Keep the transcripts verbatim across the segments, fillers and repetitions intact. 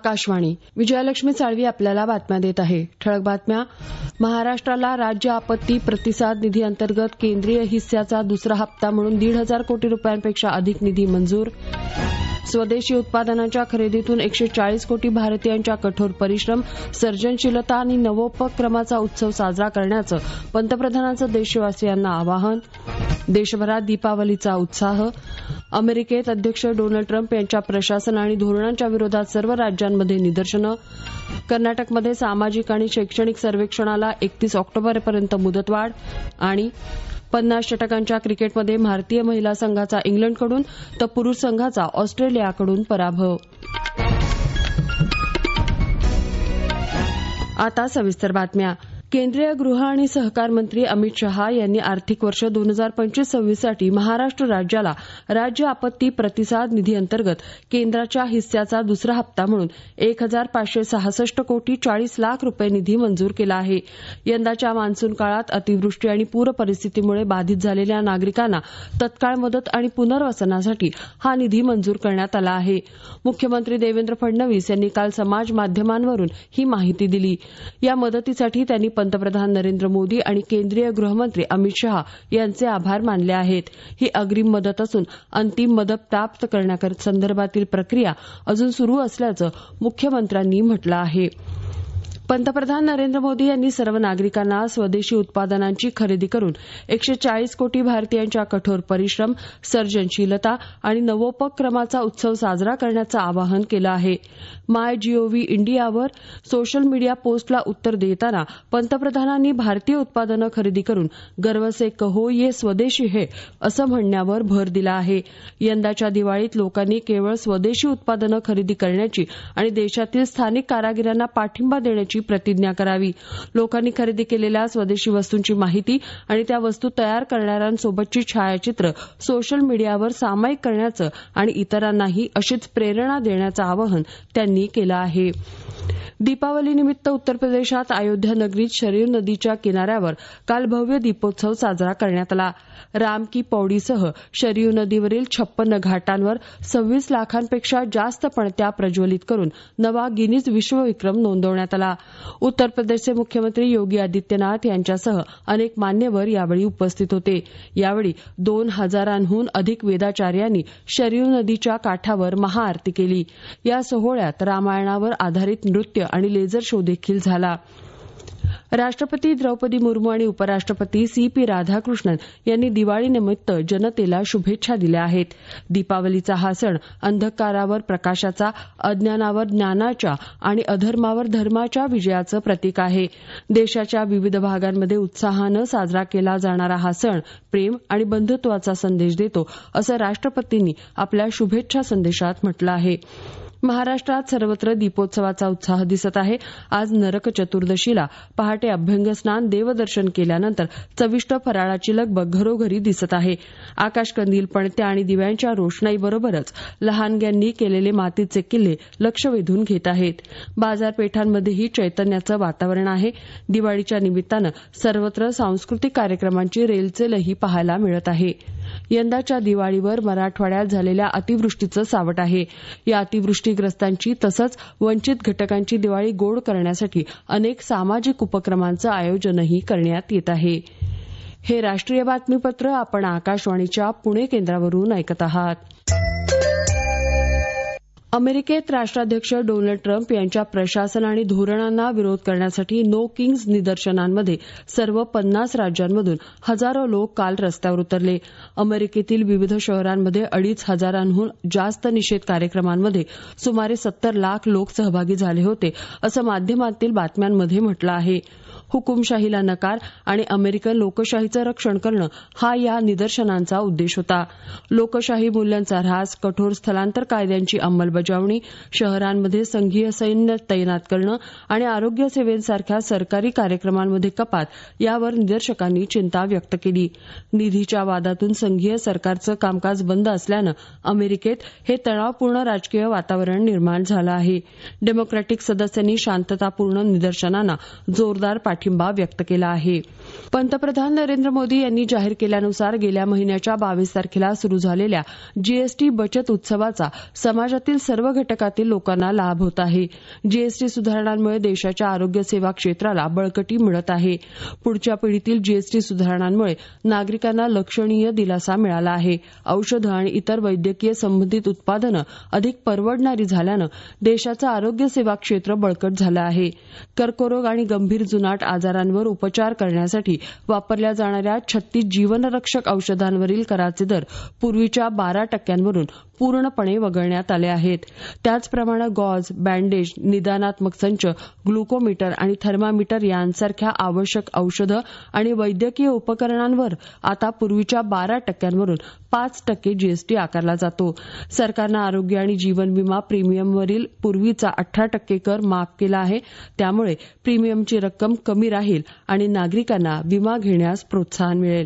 आकाशवाणी. विजयालक्ष्मी साळवी आपल्याला बातम्या देत आहे. ठळक बातम्या. महाराष्ट्राला राज्य आपत्ती प्रतिसाद निधी अंतर्गत केंद्रीय हिस्साचा दुसरा हप्ता म्हणून दीड हजार कोटी रुपयांपेक्षा अधिक निधी मंजूर. स्वदेशी उत्पादनांच्या खरेदीतून एकशे चाळीस कोटी भारतीयांच्या कठोर परिश्रम, सर्जनशीलता आणि नवोपक्रमाचा उत्सव साजरा करण्याचं पंतप्रधानांचं देशवासियांना आवाहन. देशभरात दीपावलीचा उत्साह. अमेरिकेत अध्यक्ष डोनाल्ड ट्रम्प यांच्या प्रशासन आणि धोरणांच्या विरोधात सर्व राज्यांमध्ये निदर्शनं. कर्नाटकमध्ये सामाजिक आणि शैक्षणिक सर्वेक्षणाला एकतीस ऑक्टोबरपर्यंत मुदतवाढ. आणि पन्नास षटकांच्या क्रिकेटमध्ये भारतीय महिला संघाचा इंग्लंडकडून तर पुरुष संघाचा ऑस्ट्रेलियाकडून पराभव. आता सविस्तर बातम्या. केंद्रीय गृह आणि सहकार मंत्री अमित शहा यांनी आर्थिक वर्ष दोन हजार पंचवीस सव्वीस साठी महाराष्ट्र राज्याला राज्य आपत्ती प्रतिसाद निधी अंतर्गत केंद्राच्या हिस्साचा दुसरा हप्ता म्हणून एक हजार पाचशे सहासष्ट कोटी चाळीस लाख रुपये निधी मंजूर केला आहे. यंदाच्या मान्सून काळात अतिवृष्टी आणि पूर परिस्थितीमुळे बाधित झालेल्या नागरिकांना तत्काळ मदत आणि पुनर्वसनासाठी हा निधी मंजूर करण्यात आला आहे. मुख्यमंत्री देवेंद्र फडणवीस यांनी काल समाज माध्यमांवरून ही माहिती दिली. या मदतीसाठी त्यांनी पंतप्रधान नरेंद्र मोदी आणि केंद्रीय गृहमंत्री अमित शहा यांचे आभार मानले आहेत. ही अग्रिम मदत असून अंतिम मदत प्राप्त करण्यासंदर्भातील प्रक्रिया अजून सुरू असल्याचं मुख्यमंत्र्यांनी म्हटलं आहे. पंतप्रधान नरेंद्र मोदी यांनी सर्व नागरिकांना स्वदेशी उत्पादनांची खरेदी करून एकशे चाळीस कोटी भारतीयांच्या कठोर परिश्रम, सर्जनशीलता आणि नवोपक्रमाचा उत्सव साजरा करण्याचं आवाहन केलं आहे. माय जीओव्ही इंडियावर सोशल मीडिया पोस्टला उत्तर देताना पंतप्रधानांनी भारतीय उत्पादनं खरेदी करून गर्व से कहो ये स्वदेशी है असं म्हणण्यावर भर दिला आहे. यंदाच्या दिवाळीत लोकांनी केवळ स्वदेशी उत्पादनं खरेदी करण्याची आणि देशातील स्थानिक कारागिरांना पाठिंबा देण्याची प्रतिज्ञा करावी. लोकांनी खरेदी केलेल्या स्वदेशी वस्तूंची माहिती आणि त्या वस्तू तयार करणाऱ्यांसोबतची छायाचित्र सोशल मीडियावर सामायिक करण्याचं आणि इतरांनाही अशीच प्रेरणा देण्याचं आवाहन त्यांनी केलं आहे. दीपावलीनिमित्त उत्तर प्रदेशात अयोध्या नगरीत शरयू नदीच्या किनाऱ्यावर काल भव्य दीपोत्सव साजरा करण्यात आला. राम की पौडीसह शरयू नदीवरील छप्पन्न घाटांवर सव्वीस लाखांपेक्षा जास्त पणत्या प्रज्वलित करून नवा गिनीज विश्वविक्रम नोंदवण्यात आला. उत्तर प्रदेशचे मुख्यमंत्री योगी आदित्यनाथ यांच्यासह अनेक मान्यवर यावेळी उपस्थित होते. यावेळी दोन हजारांहून अधिक वेदाचार्यांनी शरयू नदीच्या काठावर महाआरती केली. या सोहळ्यात रामायणावर आधारित नृत्य आणि लेझर शो देखील झाला. राष्ट्रपती द्रौपदी मुर्मू आणि उपराष्ट्रपती सी पी राधाकृष्णन यांनी दिवाळीनिमित्त जनतेला शुभेच्छा दिल्या आहेत. दीपावलीचा हा सण अंधकारावर प्रकाशाचा, अज्ञानावर ज्ञानाच्या आणि अधर्मावर धर्माच्या विजयाचं प्रतीक आहे. देशाच्या विविध भागांमध्ये उत्साहानं साजरा केला जाणारा हा सण प्रेम आणि बंधुत्वाचा संदेश देतो असं राष्ट्रपतींनी आपल्या शुभेच्छा संदेशात म्हटलं आहे. महाराष्ट्रात सर्वत्र दीपोत्सवाचा उत्साह दिसत आहे. आज नरक चतुर्दशीला पहाटे अभ्यंगस्नान, देवदर्शन केल्यानंतर चविष्ट फराळाची लगबग घरोघरी दिसत आहे. आकाशकंदील, पणत्या आणि दिव्यांच्या रोषणाईबरोबरच लहानग्यांनी केलेले मातीचे किल्ले लक्ष वेधून घेत आहेत. बाजारपेठांमध्येही चैतन्याचं वातावरण आहे. दिवाळीच्या निमित्तानं सर्वत्र सांस्कृतिक कार्यक्रमांची रेलचेलही पाहायला मिळत आहे. यंदाच्या दिवाळीवर मराठवाड्यात झालेल्या अतिवृष्टीचं सावट आहे. या अतिवृष्टीग्रस्तांची तसंच वंचित घटकांची दिवाळी गोड करण्यासाठी अनेक सामाजिक उपक्रमांचं आयोजनही करण्यात येत आहे. हे राष्ट्रीय बातमीपत्र आपण आकाशवाणीच्या पुणे केंद्रावरून ऐकत आहात. अमेरिकेत राष्ट्राध्यक्ष डोनाल्ड ट्रम्प यांच्या प्रशासन आणि धोरणांना विरोध करण्यासाठी नो किंग्ज निदर्शनांमध्ये सर्व पन्नास राज्यांमधून हजारो लोक काल रस्त्यावर उतरले. अमेरिकेतील विविध शहरांमध्ये अडीच हजारांहून जास्त निषेध कार्यक्रमांमध्ये सुमारे सत्तर लाख लोक सहभागी झाले होते असं माध्यमांतील बातम्यांमध्ये म्हटलं आहे. हुकुमशाहीला नकार आणि अमेरिकन लोकशाहीचं रक्षण करणं हा या निदर्शनांचा उद्देश होता. लोकशाही मूल्यांचा ऱ्हास, कठोर स्थलांतर कायद्यांची अंमलबजावणी, शहरांमध्ये संघीय सैन्य तैनात करणं आणि आरोग्य सेवेसारख्या सरकारी कार्यक्रमांमध्ये कपात यावर निदर्शकांनी चिंता व्यक्त केली. निधीच्या वादातून संघीय सरकारचं कामकाज बंद असल्यानं अमेरिकेत हे तणावपूर्ण राजकीय वातावरण निर्माण झालं आहे. डेमोक्रॅटिक सदस्यांनी शांततापूर्ण निदर्शनांना जोरदार पाठिंबा पाठिंबा व्यक्त केला आहे. पंतप्रधान नरेंद्र मोदी यांनी जाहीर केल्यानुसार गेल्या महिन्याच्या बावीस तारखेला सुरू झालेल्या जीएसटी बचत उत्सवाचा समाजातील सर्व घटकातील लोकांना लाभ होत आहे. जीएसटी सुधारणांमुळे देशाच्या आरोग्य सेवा क्षेत्राला बळकटी मिळत आहे. पुढच्या पिढीतील जीएसटी सुधारणांमुळे नागरिकांना लक्षणीय दिलासा मिळाला आहे. औषधं आणि इतर वैद्यकीय संबंधित उत्पादनं अधिक परवडणारी झाल्यानं देशाचं आरोग्य सेवा क्षेत्र बळकट झालं आहे. कर्करोग आणि गंभीर जुनाट आजारांवर उपचार करण्यासाठी वापरल्या जाणाऱ्या छत्तीस जीवनरक्षक औषधांवरील कराचे दर पूर्वीच्या बारा टक्क्यांवरून पूर्णपणे वगळण्यात आले आहेत. त्याचप्रमाणे गॉज, बँडेज, निदानात्मक संच, ग्लुकोमीटर आणि थर्मामीटर यांसारख्या आवश्यक औषधं आणि वैद्यकीय उपकरणांवर आता पूर्वीच्या बारा टक्क्यांवरून पाच टक्के जीएसटी आकारला जातो. सरकारनं आरोग्य आणि जीवन विमा प्रीमियमवरील पूर्वीचा अठरा टक्के कर माफ केला आहे. त्यामुळे प्रीमियमची रक्कम कमी राहील आणि नागरिकांना विमा घेण्यास प्रोत्साहन मिळेल.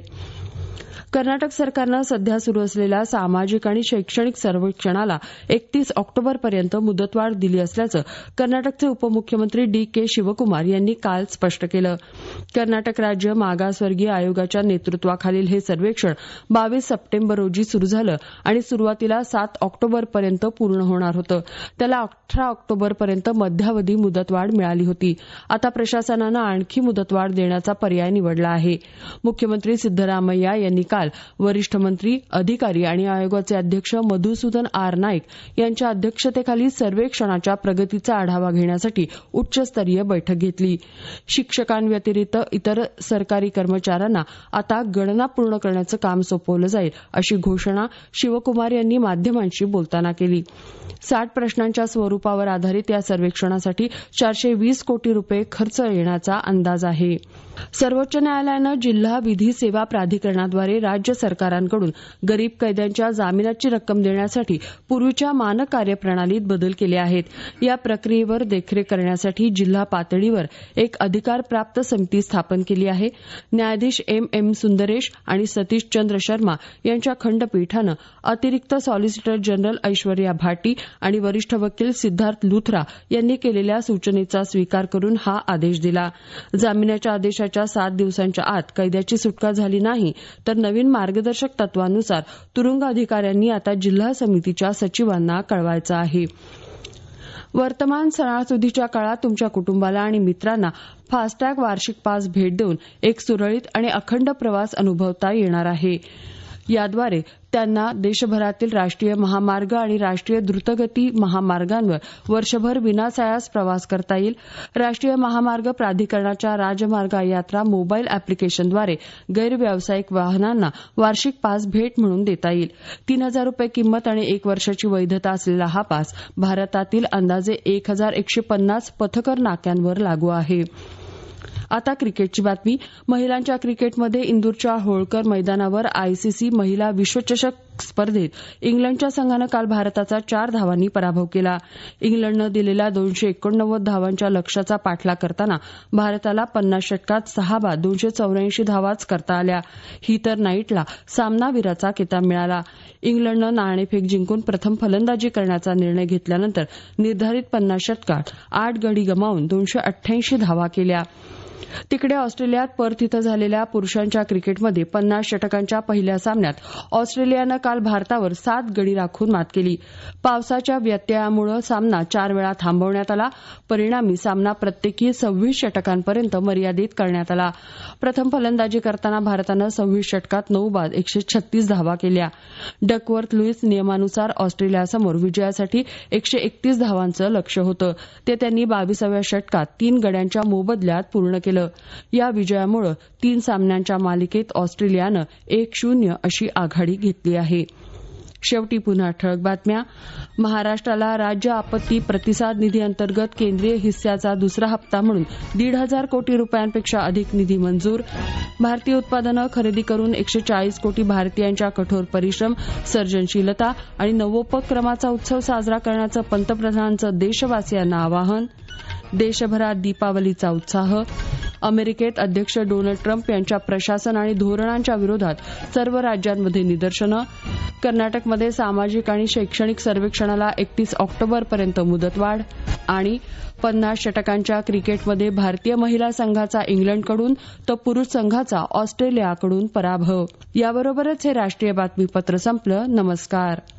कर्नाटक सरकारनं सध्या सुरू असलेल्या सामाजिक आणि शैक्षणिक सर्वेक्षणाला एकतीस ऑक्टोबरपर्यंत मुदतवाढ दिली असल्याचं कर्नाटकचे उपमुख्यमंत्री डी के शिवकुमार यांनी काल स्पष्ट केलं. कर्नाटक राज्य मागासवर्गीय आयोगाच्या नेतृत्वाखालील हे सर्वेक्षण बावीस सप्टेंबर रोजी सुरू झालं आणि सुरुवातीला सात ऑक्टोबरपर्यंत पूर्ण होणार होतं. त्याला अठरा ऑक्टोबरपर्यंत मध्यावधी मुदतवाढ मिळाली होती. आता प्रशासनानं आणखी मुदतवाढ देण्याचा पर्याय निवडला आहे. मुख्यमंत्री सिद्धरामय्या यांनी काल वरिष्ठ मंत्री, अधिकारी आणि आयोगाचे अध्यक्ष मधुसूदन आर नाईक यांच्या अध्यक्षतेखाली सर्वेक्षणाच्या प्रगतीचा आढावा घेण्यासाठी उच्चस्तरीय बैठक घेतली. शिक्षकांव्यतिरिक्त इतर सरकारी कर्मचाऱ्यांना आता गणना पूर्ण करण्याचं काम सोपवलं जाईल अशी घोषणा शिवकुमार यांनी माध्यमांशी बोलताना केली. साठ प्रश्नांच्या स्वरूपावर आधारित या सर्वेक्षणासाठी चारशे वीस कोटी रुपये खर्च येण्याचा अंदाज आहे. सर्वोच्च न्यायालयानं जिल्हा विधी सेवा प्राधिकरणाद्वारे राज्य सरकारांकडून गरीब कैद्यांच्या जामिनाची रक्कम देण्यासाठी पूर्वीच्या मानक कार्यप्रणालीत बदल केले आहेत. या प्रक्रियेवर देखरेख करण्यासाठी जिल्हा पातळीवर एक अधिकारप्राप्त समिती स्थापन केली आहे. न्यायाधीश एम एम सुंदरेश आणि सतीश चंद्र शर्मा यांच्या खंडपीठानं अतिरिक्त सॉलिसिटर जनरल ऐश्वर्या भाटी आणि वरिष्ठ वकील सिद्धार्थ लुथरा यांनी केलेल्या सूचनेचा स्वीकार करून हा आदेश दिला. जामिनाच्या आदेशाच्या सात दिवसांच्या आत कैद्याची सुटका झाली नाही तर नवीन मार्गदर्शक तत्वांनुसार तुरुंग अधिकाऱ्यांनी आता जिल्हा समितीच्या सचिवांना कळवायचं आहे. वर्तमान सणासुदीच्या काळात तुमच्या कुटुंबाला आणि मित्रांना फास्टॅग वार्षिक पास भेट देऊन एक सुरळीत आणि अखंड प्रवास अनुभवता येणार आहे. याद्वारे त्यांना देशभरातील राष्ट्रीय महामार्ग आणि राष्ट्रीय द्रुतगती महामार्गांवर वर्षभर विनासायास प्रवास करता येईल. राष्ट्रीय महामार्ग प्राधिकरणाच्या राजमार्ग यात्रा मोबाईल अॅप्लिकेशनद्वारे गैरव्यावसायिक वाहनांना वार्षिक पास भेट म्हणून देता येईल. तीन हजार रुपये किंमत आणि एक वर्षाची वैधता असलेला हा पास भारतातील अंदाजे एक हजार एकशे पन्नास पथकर नाक्यांवर लागू आहे. आता क्रिकेटची बातमी. महिलांच्या क्रिकेटमध्ये इंदूरच्या होळकर मैदानावर आयसीसी महिला विश्वचषक स्पर्धेत इंग्लंडच्या संघानं काल भारताचा चार धावांनी पराभव केला. इंग्लंडनं दिलेल्या दोनशे एकोणनव्वद धावांच्या लक्ष्याचा पाठलाग करताना भारताला पन्नास षटकात सहा बाद दोनशे चौऱ्याऐंशी धावाच करता आल्या. हीथर नाईटला सामनावीराचा किताब मिळाला. इंग्लंडनं नाणेफेक जिंकून प्रथम फलंदाजी करण्याचा निर्णय घेतल्यानंतर निर्धारित पन्नास षटकात आठ गडी गमावून दोनशे अठ्ठ्याऐंशी धावा केल्या. तिकडे ऑस्ट्रेलियात पर्थ इथं झालेल्या पुरुषांच्या क्रिकेटमध्ये पन्नास षटकांच्या पहिल्या सामन्यात ऑस्ट्रेलियानं काल भारतावर सात गडी राखून मात केली. पावसाच्या व्यत्ययामुळे सामना चार वेळा थांबवण्यात आला. परिणामी सामना प्रत्येकी सव्वीस षटकांपर्यंत मर्यादित करण्यात आला. प्रथम फलंदाजी करताना भारतानं सव्वीस षटकात नऊ बाद एकशे छत्तीस धावा केल्या. डकवर्थ लुईस नियमानुसार ऑस्ट्रेलियासमोर विजयासाठी एकशे एकतीस धावांचं लक्ष्य होतं. ते त्यांनी बावीसाव्या षटकात तीन गड्यांच्या मोबदल्यात पूर्ण केलं. या विजयामुळे तीन सामन्यांच्या मालिकेत ऑस्ट्रेलियानं एक शून्य अशी आघाडी घेतली आहे. शेवटी पुन्हा ठळक बातम्या. महाराष्ट्राला राज्य आपत्ती प्रतिसाद निधी अंतर्गत केंद्रीय हिस्साचा दुसरा हप्ता म्हणून दीड हजार कोटी रुपयांपेक्षा अधिक निधी मंजूर. भारतीय उत्पादनं खरेदी करून एकशे चाळीस कोटी भारतीयांच्या कठोर परिश्रम, सर्जनशीलता आणि नवोपक्रमाचा उत्सव साजरा करण्याचं पंतप्रधानांचं देशवासियांना आवाहन. देशभरात दीपावलीचा उत्साह. अमेरिकेत अध्यक्ष डोनाल्ड ट्रम्प यांच्या प्रशासन आणि धोरणांच्या विरोधात सर्व राज्यांमध्ये निदर्शनं. कर्नाटकमध्ये सामाजिक आणि शैक्षणिक सर्वेक्षणाला एकतीस ऑक्टोबरपर्यंत मुदतवाढ. आणि पन्नास षटकांच्या क्रिकेटमध्ये भारतीय महिला संघाचा इंग्लंडकडून तर पुरुष संघाचा ऑस्ट्रेलियाकडून पराभव. याबरोबरच हे राष्ट्रीय बातमीपत्र संपलं. नमस्कार.